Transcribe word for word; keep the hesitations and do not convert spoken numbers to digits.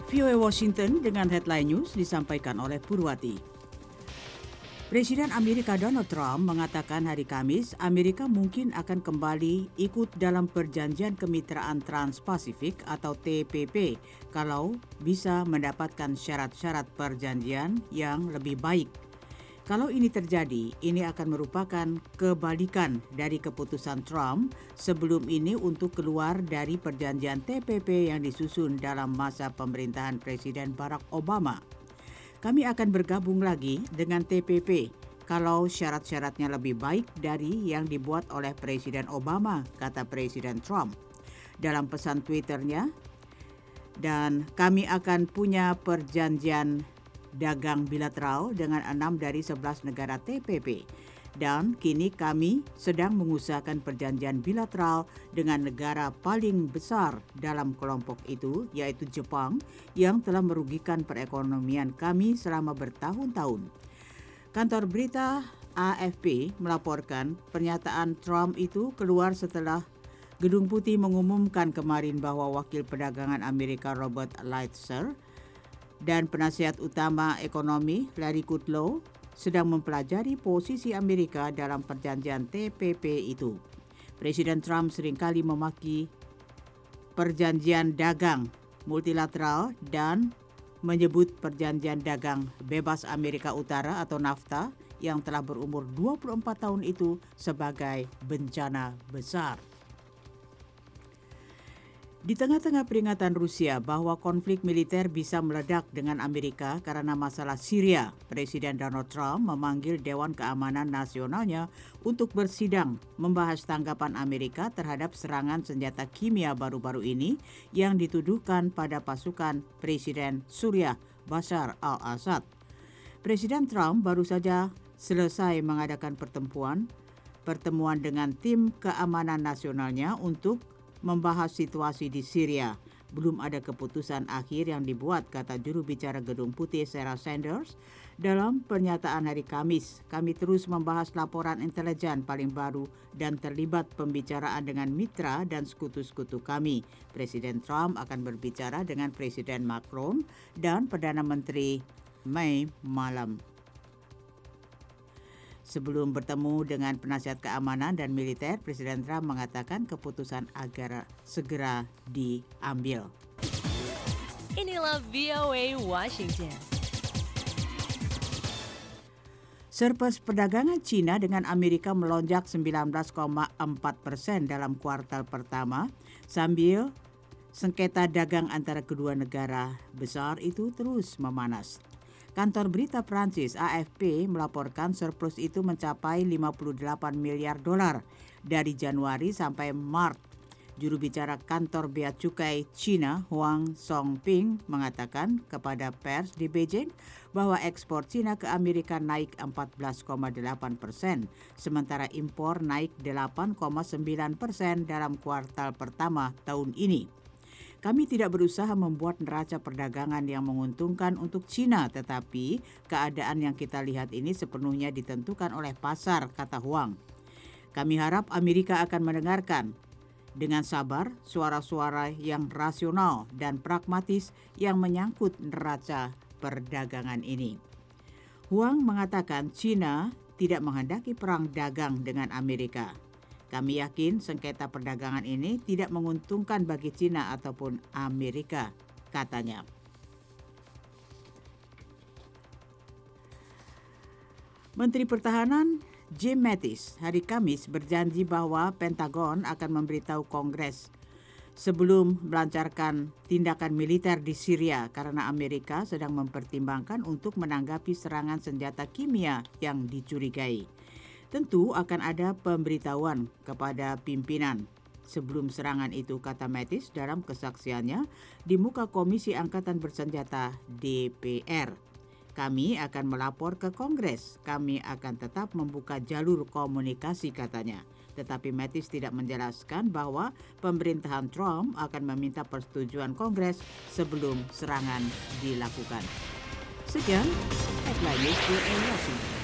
V O A Washington dengan headline news disampaikan oleh Purwati. Presiden Amerika Donald Trump mengatakan hari Kamis Amerika mungkin akan kembali ikut dalam Perjanjian Kemitraan Trans-Pasifik atau T P P kalau bisa mendapatkan syarat-syarat perjanjian yang lebih baik. Kalau ini terjadi, ini akan merupakan kebalikan dari keputusan Trump sebelum ini untuk keluar dari Perjanjian T P P yang disusun dalam masa pemerintahan Presiden Barack Obama. Kami akan bergabung lagi dengan T P P kalau syarat-syaratnya lebih baik dari yang dibuat oleh Presiden Obama, kata Presiden Trump. Dalam pesan Twitternya, dan kami akan punya perjanjian dagang bilateral dengan enam dari sebelas negara T P P. Dan kini kami sedang mengusahakan perjanjian bilateral dengan negara paling besar dalam kelompok itu, yaitu Jepang, yang telah merugikan perekonomian kami selama bertahun-tahun. Kantor berita A F P melaporkan pernyataan Trump itu keluar setelah Gedung Putih mengumumkan kemarin bahwa Wakil Perdagangan Amerika Robert Lighthizer dan penasihat utama ekonomi Larry Kudlow sedang mempelajari posisi Amerika dalam perjanjian T P P itu. Presiden Trump seringkali memaki perjanjian dagang multilateral dan menyebut perjanjian dagang bebas Amerika Utara atau NAFTA yang telah berumur dua puluh empat tahun itu sebagai bencana besar. Di tengah-tengah peringatan Rusia bahwa konflik militer bisa meledak dengan Amerika karena masalah Syria, Presiden Donald Trump memanggil Dewan Keamanan Nasionalnya untuk bersidang membahas tanggapan Amerika terhadap serangan senjata kimia baru-baru ini yang dituduhkan pada pasukan Presiden Suriah Bashar al-Assad. Presiden Trump baru saja selesai mengadakan pertemuan pertemuan dengan tim keamanan nasionalnya untuk membahas situasi di Syria. Belum ada keputusan akhir yang dibuat, kata juru bicara Gedung Putih Sarah Sanders dalam pernyataan hari Kamis. Kami terus membahas laporan intelijen paling baru dan terlibat pembicaraan dengan mitra dan sekutu-sekutu kami. Presiden Trump akan berbicara dengan Presiden Macron dan Perdana Menteri May malam. Sebelum bertemu dengan penasihat keamanan dan militer, Presiden Trump mengatakan keputusan agar segera diambil. Inilah V O A Washington. Surplus perdagangan Cina dengan Amerika melonjak sembilan belas koma empat persen dalam kuartal pertama, sambil sengketa dagang antara kedua negara besar itu terus memanas. Kantor berita Prancis A F P melaporkan surplus itu mencapai lima puluh delapan miliar dolar dari Januari sampai Maret. Juru bicara kantor bea cukai Cina Huang Songping mengatakan kepada pers di Beijing bahwa ekspor Cina ke Amerika naik empat belas koma delapan persen, sementara impor naik delapan koma sembilan persen dalam kuartal pertama tahun ini. Kami tidak berusaha membuat neraca perdagangan yang menguntungkan untuk Cina, tetapi keadaan yang kita lihat ini sepenuhnya ditentukan oleh pasar, kata Huang. Kami harap Amerika akan mendengarkan dengan sabar suara-suara yang rasional dan pragmatis yang menyangkut neraca perdagangan ini. Huang mengatakan Cina tidak menghendaki perang dagang dengan Amerika. Kami yakin sengketa perdagangan ini tidak menguntungkan bagi Cina ataupun Amerika, katanya. Menteri Pertahanan Jim Mattis hari Kamis berjanji bahwa Pentagon akan memberitahu Kongres sebelum melancarkan tindakan militer di Syria karena Amerika sedang mempertimbangkan untuk menanggapi serangan senjata kimia yang dicurigai. Tentu akan ada pemberitahuan kepada pimpinan sebelum serangan itu, kata Mattis dalam kesaksiannya di muka Komisi Angkatan Bersenjata D P R. Kami akan melapor ke Kongres. Kami akan tetap membuka jalur komunikasi, katanya. Tetapi Mattis tidak menjelaskan bahwa pemerintahan Trump akan meminta persetujuan Kongres sebelum serangan dilakukan. Sekian, headline news di Washington.